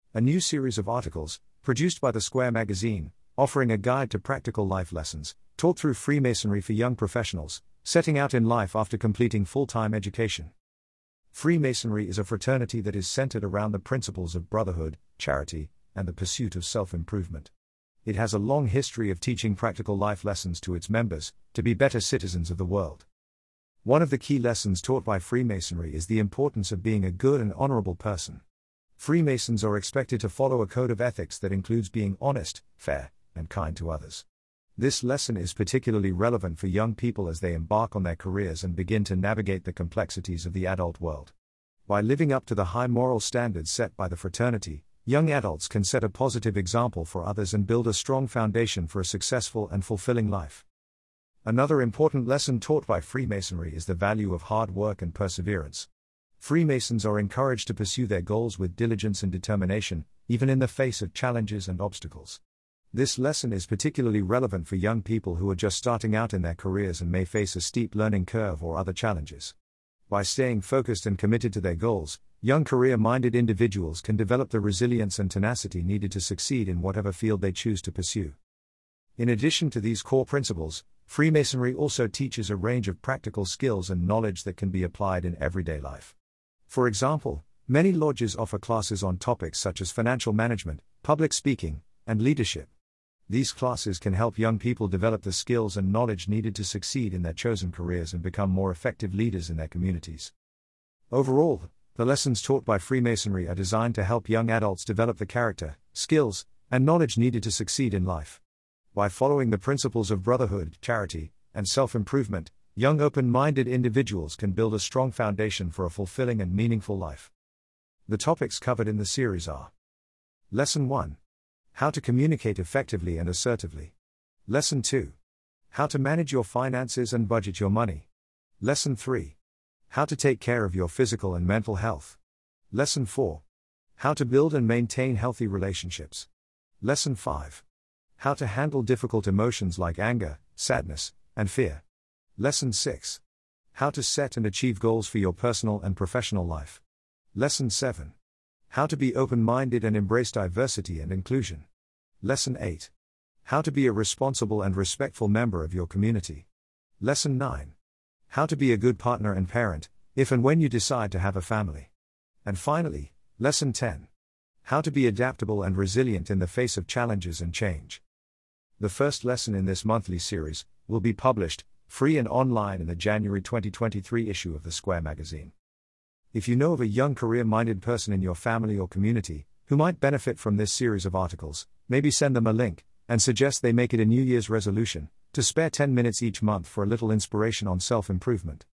A new series of articles, produced by the Square magazine, offering a guide to practical life lessons, taught through Freemasonry for young professionals, setting out in life after completing full-time education. Freemasonry is a fraternity that is centered around the principles of brotherhood, charity, and the pursuit of self-improvement. It has a long history of teaching practical life lessons to its members, to be better citizens of the world. One of the key lessons taught by Freemasonry is the importance of being a good and honorable person. Freemasons are expected to follow a code of ethics that includes being honest, fair, and kind to others. This lesson is particularly relevant for young people as they embark on their careers and begin to navigate the complexities of the adult world. By living up to the high moral standards set by the fraternity, young adults can set a positive example for others and build a strong foundation for a successful and fulfilling life. Another important lesson taught by Freemasonry is the value of hard work and perseverance. Freemasons are encouraged to pursue their goals with diligence and determination, even in the face of challenges and obstacles. This lesson is particularly relevant for young people who are just starting out in their careers and may face a steep learning curve or other challenges. By staying focused and committed to their goals, young career-minded individuals can develop the resilience and tenacity needed to succeed in whatever field they choose to pursue. In addition to these core principles, Freemasonry also teaches a range of practical skills and knowledge that can be applied in everyday life. For example, many lodges offer classes on topics such as financial management, public speaking, and leadership. These classes can help young people develop the skills and knowledge needed to succeed in their chosen careers and become more effective leaders in their communities. Overall, the lessons taught by Freemasonry are designed to help young adults develop the character, skills, and knowledge needed to succeed in life. By following the principles of brotherhood, charity, and self-improvement, young open-minded individuals can build a strong foundation for a fulfilling and meaningful life. The topics covered in the series are: Lesson 1. How to communicate effectively and assertively. Lesson 2. How to manage your finances and budget your money. Lesson 3. How to take care of your physical and mental health. Lesson 4. How to build and maintain healthy relationships. Lesson 5. How to handle difficult emotions like anger, sadness, and fear. Lesson 6. How to set and achieve goals for your personal and professional life. Lesson 7. How to be open-minded and embrace diversity and inclusion. Lesson 8. How to be a responsible and respectful member of your community. Lesson 9. How to be a good partner and parent, if and when you decide to have a family. And finally, Lesson 10. How to be adaptable and resilient in the face of challenges and change. The first lesson in this monthly series will be published, free and online, in the January 2023 issue of the Square magazine. If you know of a young career-minded person in your family or community who might benefit from this series of articles, maybe send them a link, and suggest they make it a New Year's resolution to spare 10 minutes each month for a little inspiration on self-improvement.